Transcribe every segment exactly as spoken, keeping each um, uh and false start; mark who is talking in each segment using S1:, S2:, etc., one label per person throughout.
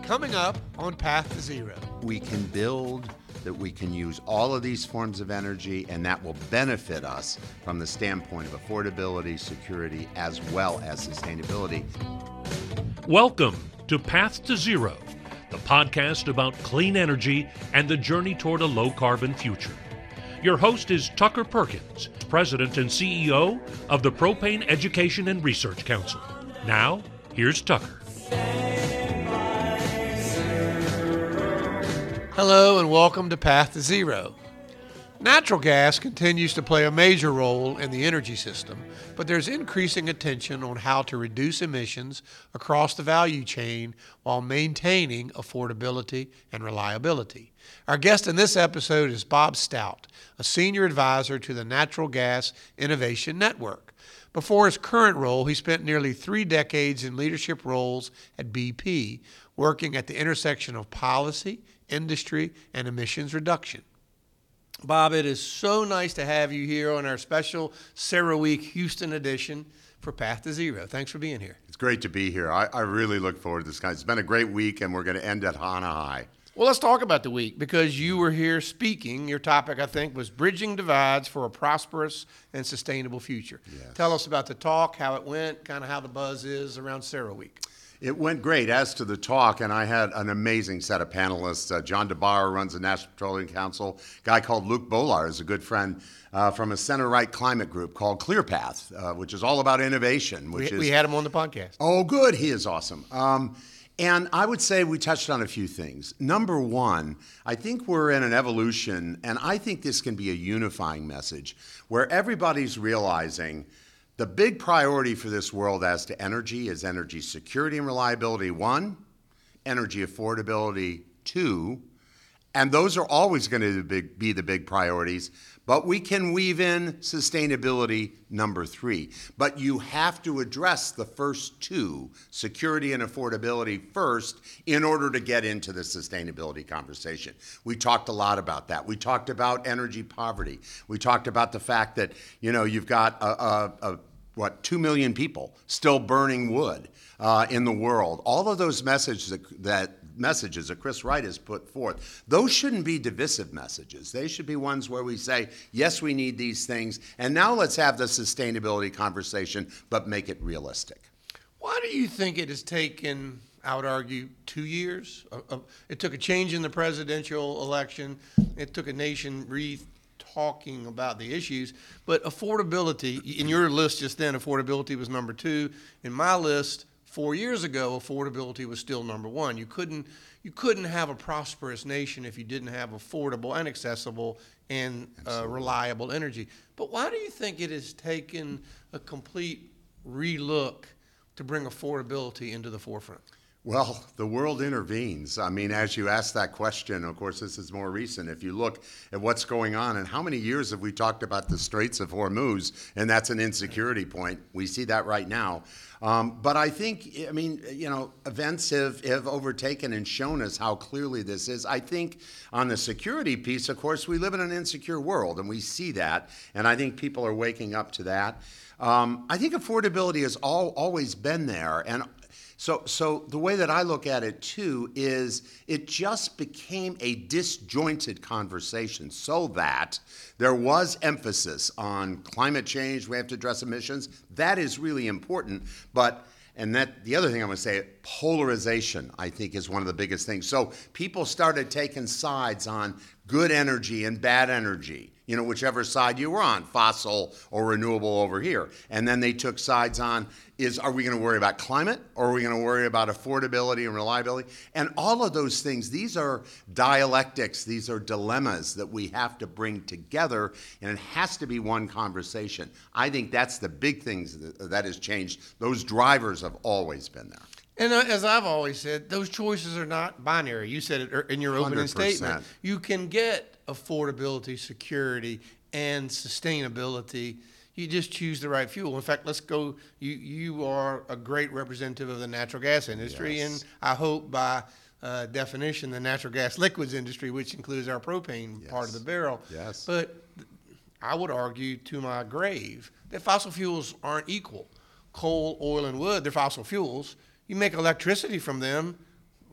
S1: Coming up on Path to Zero.
S2: We can build that we can use all of these forms of energy, and that will benefit us from the standpoint of affordability, security, as well as sustainability.
S3: Welcome to Path to Zero, the podcast about clean energy and the journey toward a low-carbon future. Your host is Tucker Perkins, President and C E O of the Propane Education and Research Council. Now, here's Tucker.
S1: Hello and welcome to Path to Zero. Natural gas continues to play a major role in the energy system, but there's increasing attention on how to reduce emissions across the value chain while maintaining affordability and reliability. Our guest in this episode is Bob Stout, a senior advisor to the Natural Gas Innovation Network. Before his current role, he spent nearly three decades in leadership roles at B P, working at the intersection of policy, industry, and emissions reduction. Bob, it is so nice to have you here on our special CERAWeek Houston edition for Path to Zero. Thanks for being here.
S2: It's great to be here. I, I really look forward to this guys. It's been a great week, and we're going to end at Hana High.
S1: Well, let's talk about the week, because you were here speaking. Your topic, I think, was Bridging Divides for a Prosperous and Sustainable Future. Yes. Tell us about the talk, how it went, kind of how the buzz is around CERAWeek.
S2: It went great. As to the talk, and I had an amazing set of panelists. Uh, John DeBar runs the National Petroleum Council. A guy called Luke Bolar is a good friend uh, from a center-right climate group called ClearPath, uh, which is all about innovation. Which
S1: we,
S2: is,
S1: we had him on the podcast.
S2: Oh, good. He is awesome. Um, and I would say we touched on a few things. Number one, I think we're in an evolution, and I think this can be a unifying message, where everybody's realizing the big priority for this world as to energy is energy security and reliability, one, energy affordability, two, and those are always going to be the big priorities, but we can weave in sustainability, number three. But you have to address the first two, security and affordability first, in order to get into the sustainability conversation. We talked a lot about that. We talked about energy poverty. We talked about the fact that, you know, you've got a, a, a what, two million people still burning wood uh, in the world. All of those messages that, that messages that Chris Wright has put forth, those shouldn't be divisive messages. They should be ones where we say, yes, we need these things, and now let's have the sustainability conversation, but make it realistic.
S1: Why do you think it has taken, I would argue, two years? Uh, uh, it took a change in the presidential election. It took a nation re- talking about the issues, but affordability, in your list just then, affordability was number two. In my list, four years ago, affordability was still number one. You couldn't, you couldn't have a prosperous nation if you didn't have affordable and accessible and uh, reliable energy. But why do you think it has taken a complete relook to bring affordability into the forefront?
S2: Well, the world intervenes. I mean, as you ask that question, of course, this is more recent. If you look at what's going on, and how many years have we talked about the Straits of Hormuz, and that's an insecurity point. We see that right now. Um, but I think, I mean, you know, events have, have overtaken and shown us how clearly this is. I think on the security piece, of course, we live in an insecure world, and we see that, and I think people are waking up to that. Um, I think affordability has all, always been there, and So so the way that I look at it, too, is it just became a disjointed conversation so that there was emphasis on climate change. We have to address emissions. That is really important. But, and that the other thing I'm going to say, polarization, I think, is one of the biggest things. So people started taking sides on good energy and bad energy, you know, whichever side you were on, fossil or renewable over here. And then they took sides on, is are we going to worry about climate, or are we going to worry about affordability and reliability? And all of those things, these are dialectics, these are dilemmas that we have to bring together, and it has to be one conversation. I think that's the big things that, that has changed. Those drivers have always been there.
S1: And uh, as I've always said, those choices are not binary. You said it in your opening
S2: one hundred percent
S1: statement. You can get affordability, security, and sustainability. You just choose the right fuel. In fact, let's go. You you are a great representative of the natural gas industry,
S2: Yes.
S1: and I hope by uh, definition, the natural gas liquids industry, which includes our propane
S2: Yes.
S1: part of the barrel.
S2: Yes.
S1: But I would argue to my grave that fossil fuels aren't equal. Coal, oil, and wood, they're fossil fuels. You make electricity from them,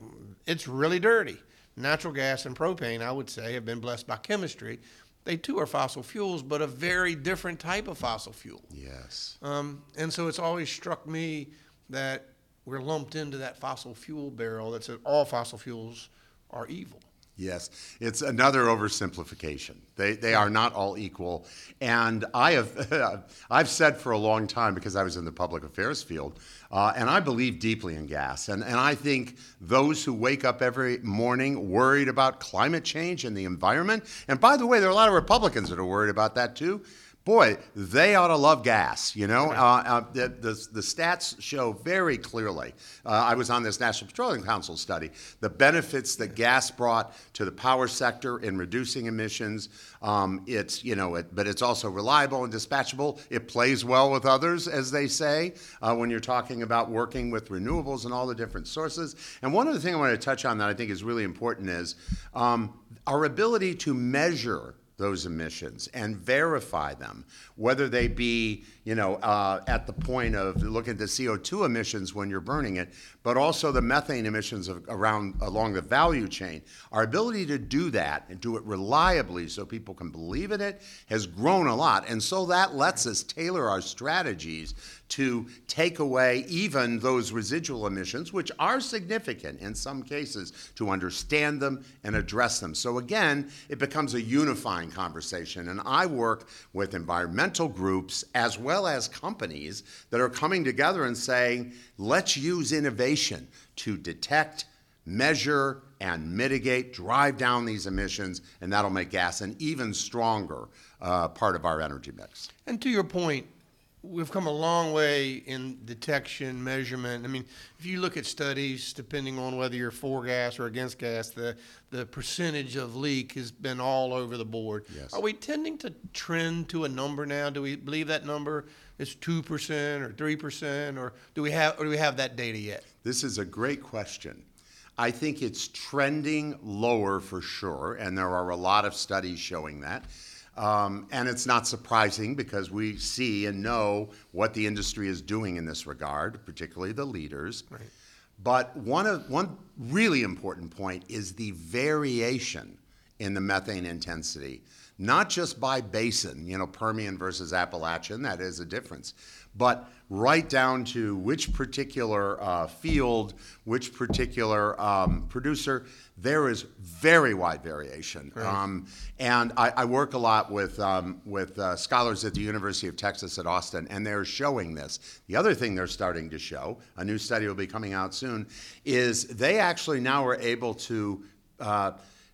S1: it's really dirty. Natural gas and propane, I would say, have been blessed by chemistry. They too are fossil fuels, but a very different type of fossil fuel.
S2: Yes.
S1: Um, and so it's always struck me that we're lumped into that fossil fuel barrel that says all fossil fuels are evil.
S2: Yes, it's another oversimplification. They they are not all equal, and I have I've said for a long time, because I was in the public affairs field, uh, and I believe deeply in gas, and and I think those who wake up every morning worried about climate change and the environment, and by the way, there are a lot of Republicans that are worried about that too. Boy, they ought to love gas, you know? Uh, uh, the, the, the stats show very clearly, uh, I was on this National Petroleum Council study, the benefits that gas brought to the power sector in reducing emissions. Um, it's, you know, it, but it's also reliable and dispatchable. It plays well with others, as they say, uh, when you're talking about working with renewables and all the different sources. And one other thing I want to touch on that I think is really important is um, our ability to measure those emissions and verify them, whether they be, you know, uh, at the point of looking at the C O two emissions when you're burning it, but also the methane emissions of, around along the value chain. Our ability to do that and do it reliably so people can believe in it has grown a lot. And so that lets us tailor our strategies to take away even those residual emissions, which are significant in some cases, to understand them and address them. So again, it becomes a unifying conversation. And I work with environmental groups as well as companies that are coming together and saying, let's use innovation to detect, measure, and mitigate, drive down these emissions, and that'll make gas an even stronger uh, part of our energy mix.
S1: And to your point, we've come a long way in detection, measurement. I mean, if you look at studies, depending on whether you're for gas or against gas, the, the percentage of leak has been all over the board.
S2: Yes.
S1: Are we tending to trend to a number now? Do we believe that number is two percent or three percent, or do we have, or do we have that data yet?
S2: This is a great question. I think it's trending lower for sure, and there are a lot of studies showing that. Um, and it's not surprising because we see and know what the industry is doing in this regard, particularly the leaders.
S1: Right.
S2: But one of one really important point is the variation in the methane intensity, not just by basin, you know, Permian versus Appalachian, that is a difference, but right down to which particular uh, field, which particular um, producer. There is very wide variation.
S1: Right.
S2: Um, and I, I work a lot with, um, with uh, scholars at the University of Texas at Austin, and they're showing this. The other thing they're starting to show, a new study will be coming out soon, is they actually now are able to uh,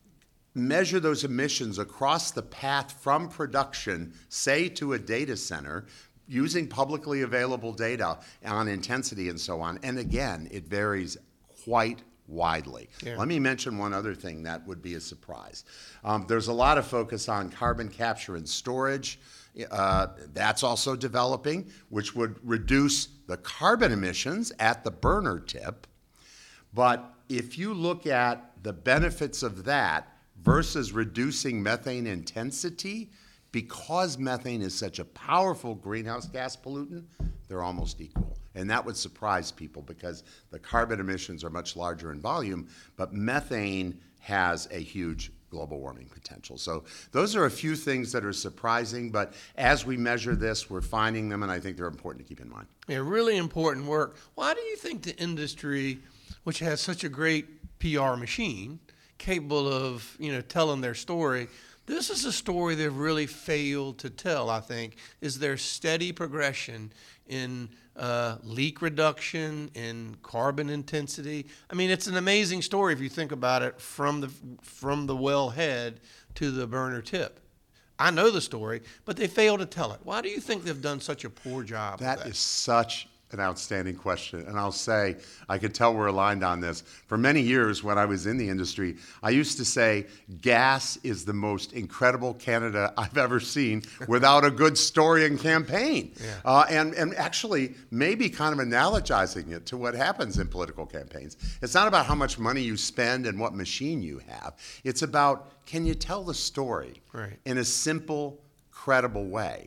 S2: measure those emissions across the path from production, say to a data center, using publicly available data on intensity and so on. And again, it varies quite widely.
S1: Yeah.
S2: Let me mention one other thing that would be a surprise. Um, there's a lot of focus on carbon capture and storage. Uh, that's also developing, which would reduce the carbon emissions at the burner tip. But if you look at the benefits of that versus reducing methane intensity, because methane is such a powerful greenhouse gas pollutant, they're almost equal. And that would surprise people because the carbon emissions are much larger in volume, but methane has a huge global warming potential. So those are a few things that are surprising, but as we measure this, we're finding them, and I think they're important to keep in mind.
S1: Yeah, really important work. Why do you think the industry, which has such a great P R machine, capable of, you know, telling their story, this is a story they've really failed to tell, I think, is their steady progression in uh, leak reduction, in carbon intensity. I mean, it's an amazing story if you think about it from the from the wellhead to the burner tip. I know the story, but they fail to tell it. Why do you think they've done such a poor job
S2: That
S1: of that?
S2: is such an outstanding question. And I'll say, I could tell we're aligned on this. For many years when I was in the industry, I used to say, gas is the most incredible candidate I've ever seen without a good story and campaign.
S1: Yeah.
S2: Uh, and, and actually, maybe kind of analogizing it to what happens in political campaigns. It's not about how much money you spend and what machine you have. It's about, can you tell the story
S1: Right.
S2: in a simple, credible way?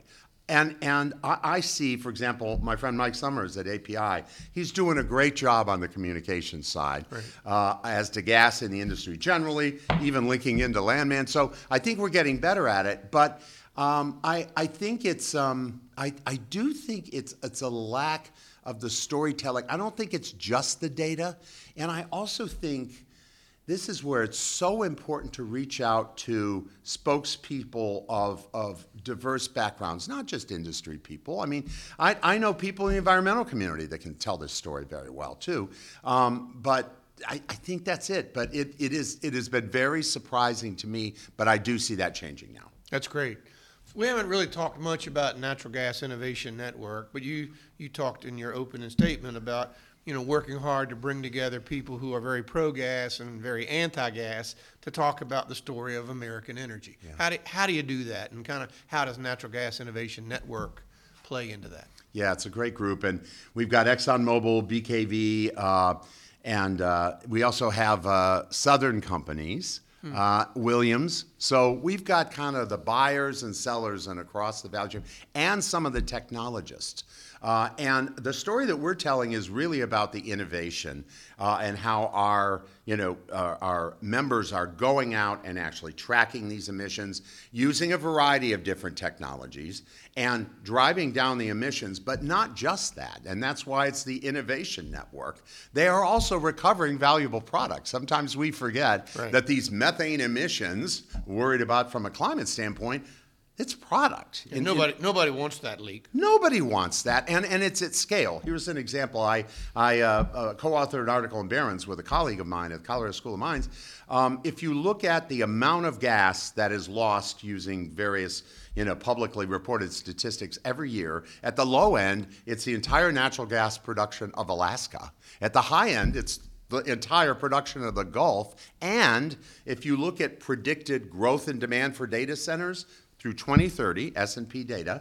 S2: And and I, I see, for example, my friend Mike Summers at A P I. He's doing a great job on the communication side,
S1: Right.
S2: uh, as to gas in the industry generally, even linking into Landman. So I think we're getting better at it. But um, I I think it's um, I I do think it's it's a lack of the storytelling. I don't think it's just the data, and I also think this is where it's so important to reach out to spokespeople of, of diverse backgrounds, not just industry people. I mean, I, I know people in the environmental community that can tell this story very well too. Um, but I, I think that's it. But it, it, is, it has been very surprising to me, but I do see that changing now.
S1: That's great. We haven't really talked much about Natural Gas Innovation Network, but you, you talked in your opening statement about you know, working hard to bring together people who are very pro-gas and very anti-gas to talk about the story of American energy. Yeah. How do, how do you do that, and kind of how does Natural Gas Innovation Network play into that?
S2: Yeah, it's a great group, and we've got ExxonMobil, B K V, uh, and uh, we also have uh, Southern companies, hmm. uh, Williams. So we've got kind of the buyers and sellers and across the value chain, and some of the technologists. Uh, and the story that we're telling is really about the innovation uh, and how our, you know, our, our members are going out and actually tracking these emissions using a variety of different technologies and driving down the emissions, but not just that. And that's why it's the Innovation Network. They are also recovering valuable products. Sometimes we forget right. that these methane emissions, worried about from a climate standpoint, it's product.
S1: And nobody, nobody wants that leak.
S2: Nobody wants that, and, and it's at scale. Here's an example. I, I uh, uh, co-authored an article in Barron's with a colleague of mine at the Colorado School of Mines. Um, if you look at the amount of gas that is lost using various you know, publicly reported statistics every year, at the low end, it's the entire natural gas production of Alaska. At the high end, it's the entire production of the Gulf. And if you look at predicted growth and demand for data centers, through twenty thirty, S and P data,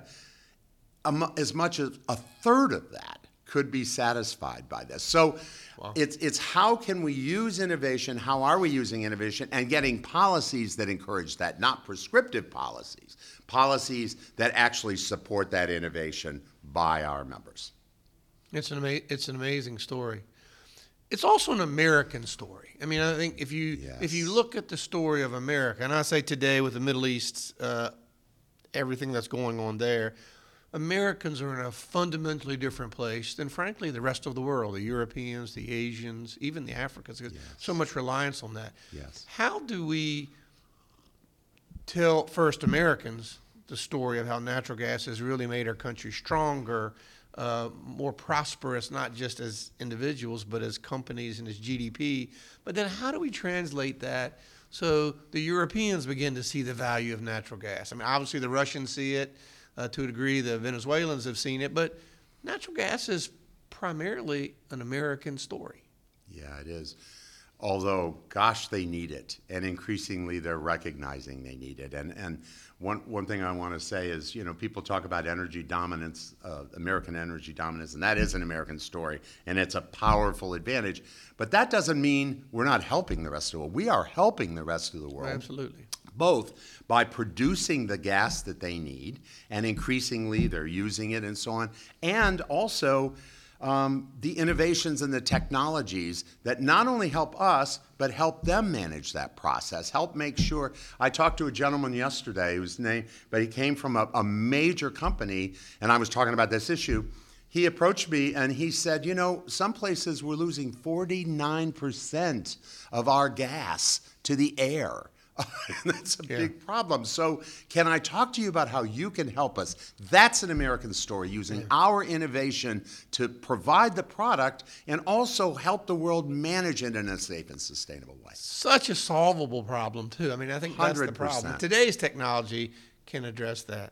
S2: um, as much as a third of that could be satisfied by this. So wow. it's, it's how can we use innovation, how are we using innovation, and getting policies that encourage that, not prescriptive policies, policies that actually support that innovation by our members.
S1: It's an, ama- it's an amazing story. It's also an American story. I mean, I think if you yes. if you look at the story of America, and I say today with the Middle East, uh, everything that's going on there, Americans are in a fundamentally different place than, frankly, the rest of the world, the Europeans, the Asians, even the Africans. There's yes. so much reliance on that.
S2: Yes.
S1: How do we tell first Americans the story of how natural gas has really made our country stronger, Uh, more prosperous, not just as individuals, but as companies and as G D P. But then how do we translate that so the Europeans begin to see the value of natural gas? I mean, obviously the Russians see it uh, to a degree, the Venezuelans have seen it, but natural gas is primarily an American story.
S2: Yeah, it is. Although, gosh, they need it, and increasingly they're recognizing they need it. And and one one thing I want to say is, you know, people talk about energy dominance, uh, American energy dominance, and that is an American story, and it's a powerful advantage. But that doesn't mean we're not helping the rest of the world. We are helping the rest of the world.
S1: Absolutely.
S2: Both by producing the gas that they need, and increasingly they're using it and so on, and also Um, the innovations and the technologies that not only help us, but help them manage that process, help make sure. I talked to a gentleman yesterday whose name, but he came from a, a major company, and I was talking about this issue. He approached me and he said, you know, some places we're losing forty-nine percent of our gas to the air. That's a yeah. big problem. So can I talk to you about how you can help us? That's an American story, using yeah. our innovation to provide the product and also help the world manage it in a safe and sustainable way.
S1: Such a solvable problem, too. I mean, I think that's the problem. Today's technology can address that.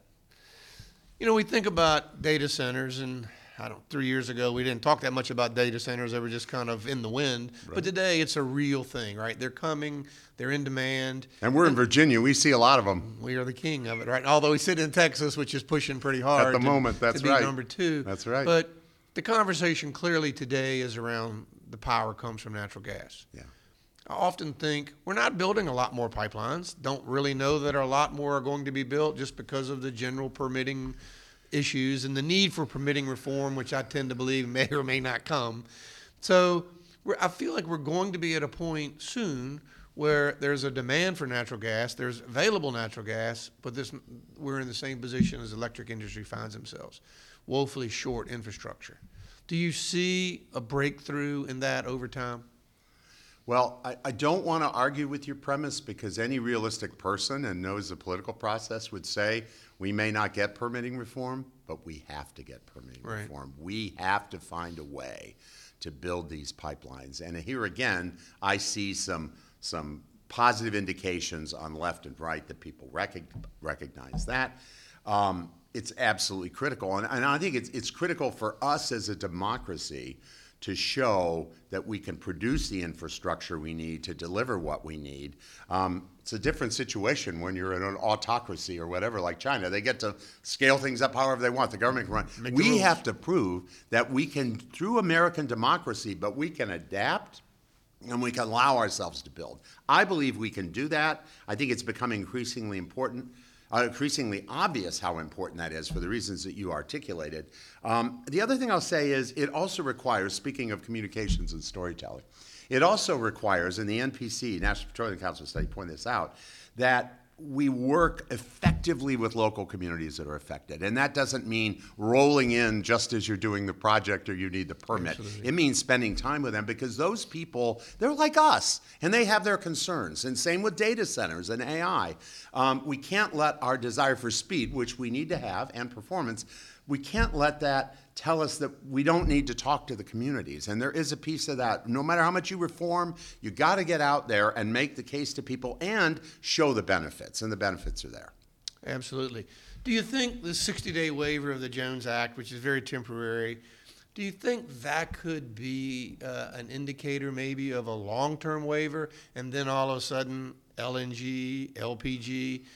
S1: You know, we think about data centers, and I don't, three years ago, we didn't talk that much about data centers. They were just kind of in the wind. Right. But today, it's a real thing, right? They're coming. They're in demand.
S2: And we're in Virginia. We see a lot of them.
S1: We are the king of it, right? Although we sit in Texas, which is pushing pretty hard.
S2: At the
S1: to,
S2: moment, that's
S1: to be
S2: right.
S1: number two.
S2: That's right.
S1: But the conversation clearly today is around the power comes from natural gas.
S2: Yeah.
S1: I often think we're not building a lot more pipelines. Don't really know that a lot more are going to be built just because of the general permitting issues and the need for permitting reform, which I tend to believe may or may not come. So we're, I feel like we're going to be at a point soon where there's a demand for natural gas, there's available natural gas, but this we're in the same position as the electric industry finds themselves, woefully short infrastructure. Do you see a breakthrough in that over time?
S2: Well, I, I don't want to argue with your premise because any realistic person and knows the political process would say we may not get permitting reform, but we have to get permitting
S1: Right.
S2: reform. We have to find a way to build these pipelines. And here again, I see some some positive indications on left and right that people rec- recognize that. Um, it's absolutely critical. And, and I think it's, it's critical for us as a democracy to show that we can produce the infrastructure we need to deliver what we need. Um, it's a different situation when you're in an autocracy or whatever, like China. They get to scale things up however they want. The government can run.
S1: Make the
S2: We
S1: rules.
S2: have to prove that we can, through American democracy, but we can adapt and we can allow ourselves to build. I believe we can do that. I think it's becoming increasingly important. Uh, increasingly obvious how important that is for the reasons that you articulated. Um, the other thing I'll say is it also requires, speaking of communications and storytelling, it also requires, and the N P C, National Petroleum Council study pointed this out, that we work effectively with local communities that are affected. And that doesn't mean rolling in just as you're doing the project or you need the permit.
S1: Absolutely.
S2: It means spending time with them because those people, they're like us and they have their concerns. And same with data centers and A I. Um, we can't let our desire for speed, which we need to have, and performance, we can't let that tell us that we don't need to talk to the communities. And there is a piece of that. No matter how much you reform, you got to get out there and make the case to people and show the benefits, and the benefits are there.
S1: Absolutely. Do you think the sixty-day waiver of the Jones Act, which is very temporary, do you think that could be uh, an indicator maybe of a long-term waiver, and then all of a sudden L N G, L P G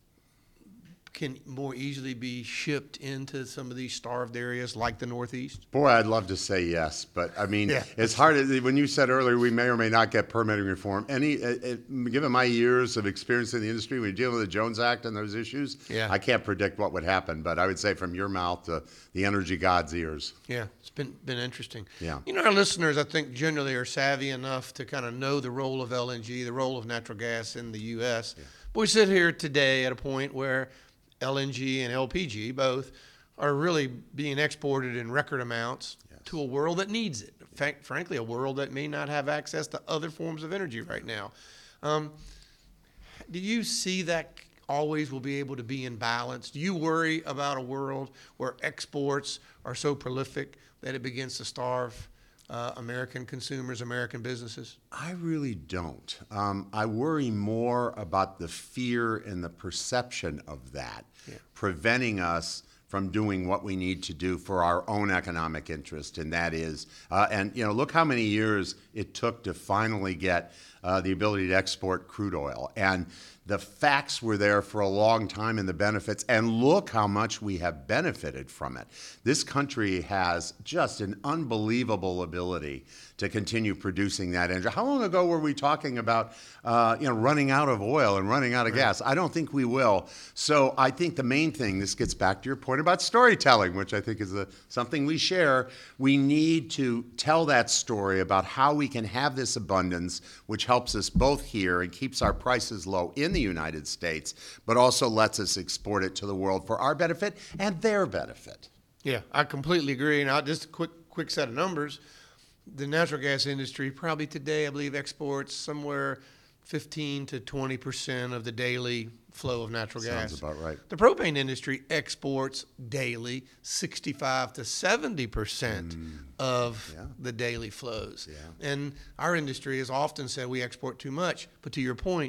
S1: can more easily be shipped into some of these starved areas like the Northeast?
S2: Boy, I'd love to say yes, but I mean,
S1: Yeah.
S2: it's hard. When you said earlier we may or may not get permitting reform, any, it, it, given my years of experience in the industry, when you're dealing with the Jones Act and those issues,
S1: Yeah.
S2: I can't predict what would happen, but I would say from your mouth to the energy god's ears.
S1: Yeah, it's been been interesting.
S2: Yeah.
S1: You know, our listeners, I think, generally are savvy enough to kind of know the role of L N G, the role of natural gas in the U S. But we sit here today at a point where L N G and L P G both are really being exported in record amounts
S2: Yes.
S1: to a world that needs it. In fact, frankly, a world that may not have access to other forms of energy right now. Um, do you see that always will be able to be in balance? Do you worry about a world where exports are so prolific that it begins to starve uh, American consumers, American businesses?
S2: I really don't. Um, I worry more about the fear and the perception of that,
S1: Yeah.
S2: preventing us from doing what we need to do for our own economic interest, and that is, uh, and you know, look how many years it took to finally get uh, the ability to export crude oil, and the facts were there for a long time and the benefits, and look how much we have benefited from it. This country has just an unbelievable ability to continue producing that energy. How long ago were we talking about, uh, you know, running out of oil and running out of gas? I don't think we will. So I think the main thing, this gets back to your point about storytelling, which I think is a, something we share. We need to tell that story about how we can have this abundance, which helps us both here and keeps our prices low in the United States, but also lets us export it to the world for our benefit and their benefit.
S1: Yeah, I completely agree. Now, just a quick, quick set of numbers. The natural gas industry probably today, I believe, exports somewhere fifteen to twenty percent of the daily flow of natural gas.
S2: Sounds about right.
S1: The propane industry exports daily sixty-five to seventy percent of
S2: Yeah.
S1: the daily flows.
S2: Yeah.
S1: And our industry has often said we export too much. But to your point,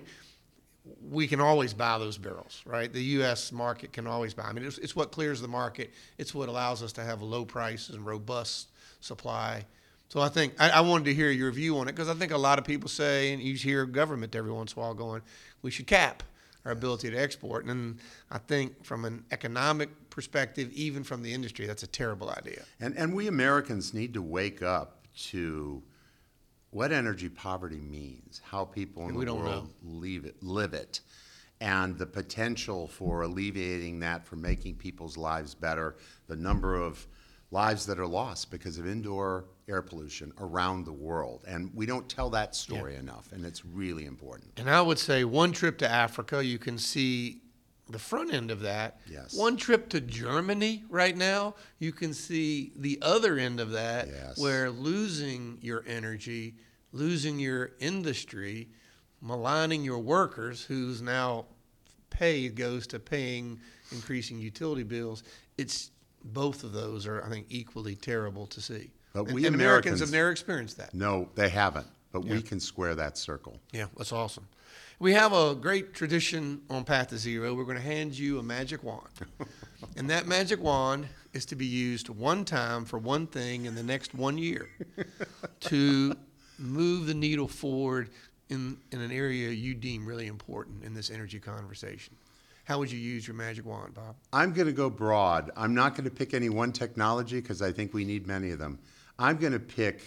S1: we can always buy those barrels, right? The U S market can always buy. I mean, it's, it's what clears the market. It's what allows us to have low prices and robust supply. So I think I, I wanted to hear your view on it because I think a lot of people say, and you hear government every once in a while going, we should cap our ability to export. And I think from an economic perspective, even from the industry, that's a terrible idea.
S2: And, and we Americans need to wake up to what energy poverty means, how people in
S1: we
S2: the
S1: don't
S2: world leave it, live it. and the potential for alleviating that, for making people's lives better, the number of lives that are lost because of indoor air pollution around the world. And we don't tell that story yeah. enough, and it's really important.
S1: And I would say one trip to Africa, you can see the front end of that.
S2: Yes.
S1: One trip to Germany right now, you can see the other end of that,
S2: yes.
S1: where losing your energy, losing your industry, maligning your workers, whose now pay goes to paying increasing utility bills. It's both of those are, I think, equally terrible to see.
S2: But
S1: and,
S2: we
S1: and
S2: Americans,
S1: Americans have never experienced that.
S2: No, they haven't. But
S1: yeah.
S2: we can square that circle.
S1: Yeah, that's awesome. We have a great tradition on Path to Zero. We're going to hand you a magic wand. And that magic wand is to be used one time for one thing in the next one year to move the needle forward in, in an area you deem really important in this energy conversation. How would you use your magic wand, Bob?
S2: I'm going to go broad. I'm not going to pick any one technology because I think we need many of them. I'm going to pick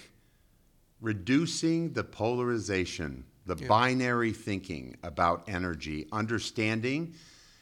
S2: reducing the polarization, the yeah. binary thinking about energy, understanding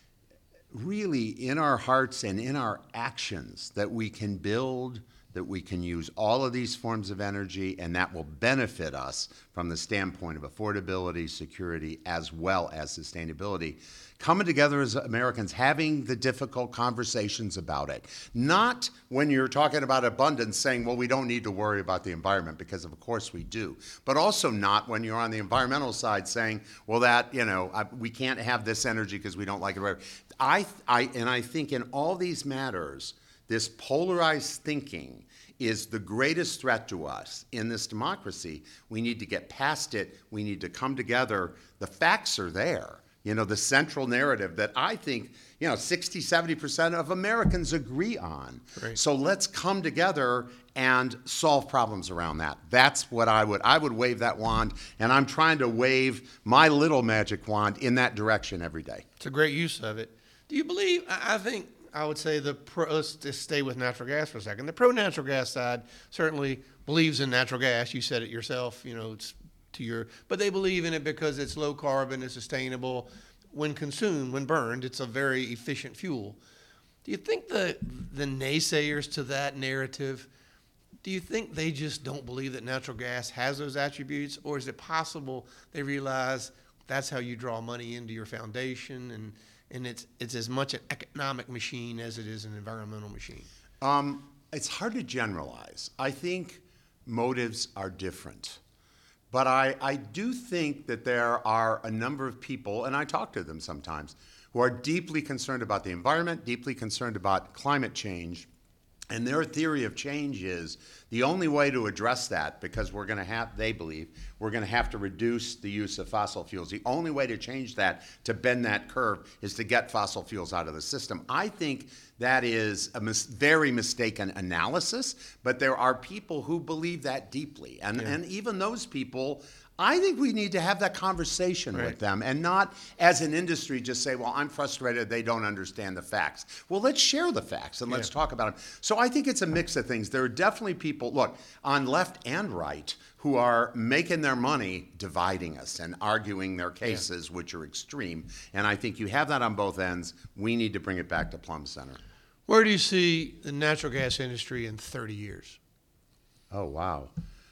S2: really in our hearts and in our actions that we can build, that we can use all of these forms of energy, and that will benefit us from the standpoint of affordability, security, as well as sustainability. Coming together as Americans, having the difficult conversations about it. Not when you're talking about abundance saying, well, we don't need to worry about the environment, because of course we do. But also not when you're on the environmental side saying, well, that, you know, I, we can't have this energy because we don't like it. I, I, and I think in all these matters, this polarized thinking is the greatest threat to us in this democracy. We need to get past it. We need to come together. The facts are there. You know, the central narrative that I think, you know, sixty, seventy percent of Americans agree on.
S1: Right.
S2: So let's come together and solve problems around that. That's what I would, I would wave that wand, and I'm trying to wave my little magic wand in that direction every day.
S1: It's a great use of it. Do you believe, I think, I would say the pro, let's just stay with natural gas for a second. The pro-natural gas side certainly believes in natural gas. You said it yourself, you know, it's to your, but they believe in it because it's low carbon, it's sustainable. When consumed, when burned, it's a very efficient fuel. Do you think the the naysayers to that narrative, do you think they just don't believe that natural gas has those attributes, or is it possible they realize that's how you draw money into your foundation, and and it's it's as much an economic machine as it is an environmental machine?
S2: Um, it's hard to generalize. I think motives are different. But I, I do think that there are a number of people, and I talk to them sometimes, who are deeply concerned about the environment, deeply concerned about climate change. And their theory of change is the only way to address that, because we're going to have, they believe, we're going to have to reduce the use of fossil fuels. The only way to change that, to bend that curve, is to get fossil fuels out of the system. I think that is a mis- very mistaken analysis, but there are people who believe that deeply. And, yeah. and even those people, I think we need to have that conversation right. with them, and not as an industry just say, well, I'm frustrated, they don't understand the facts. Well, let's share the facts and let's yeah. talk about them. So I think it's a mix of things. There are definitely people, look, on left and right, who are making their money dividing us and arguing their cases, yeah. which are extreme. And I think you have that on both ends. We need to bring it back to plumb center.
S1: Where do you see the natural gas industry in thirty years?
S2: Oh, wow.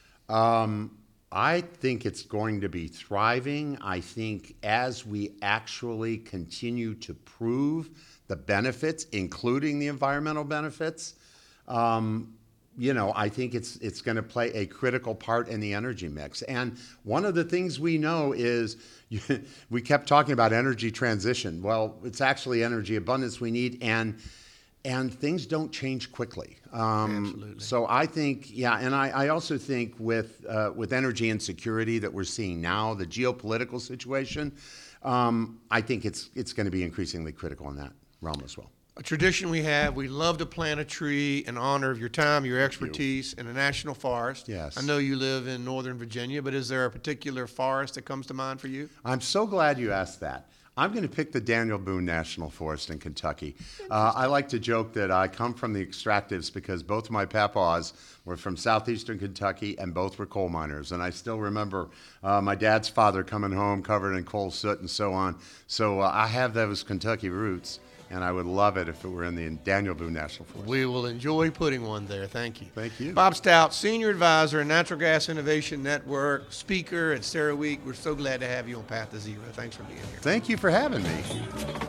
S2: Um, I think it's going to be thriving. I think as we actually continue to prove the benefits, including the environmental benefits, um, you know, I think it's it's going to play a critical part in the energy mix. And one of the things we know is, we kept talking about energy transition. Well, it's actually energy abundance we need, and and things don't change quickly. Um,
S1: Absolutely.
S2: So I think, yeah, and I, I also think with uh, with energy insecurity that we're seeing now, the geopolitical situation, um, I think it's it's going to be increasingly critical in that realm as well.
S1: a tradition we have. We love to plant a tree in honor of your time, your expertise in a national forest.
S2: Yes.
S1: I know you live in Northern Virginia, but is there a particular forest that comes to mind for you?
S2: I'm so glad you asked that. I'm going to pick the Daniel Boone National Forest in Kentucky. Uh, I like to joke that I come from the extractives because both of my papas were from southeastern Kentucky and both were coal miners. And I still remember uh, my dad's father coming home covered in coal soot and so on. So uh, I have those Kentucky roots, and I would love it if it were in the Daniel Boone National Forest.
S1: We will enjoy putting one there. Thank you.
S2: Thank you.
S1: Bob Stout, Senior Advisor at Natural Gas Innovation Network, speaker at CERAWeek. We're so glad to have you on Path to Zero. Thanks for being here.
S2: Thank you for having me.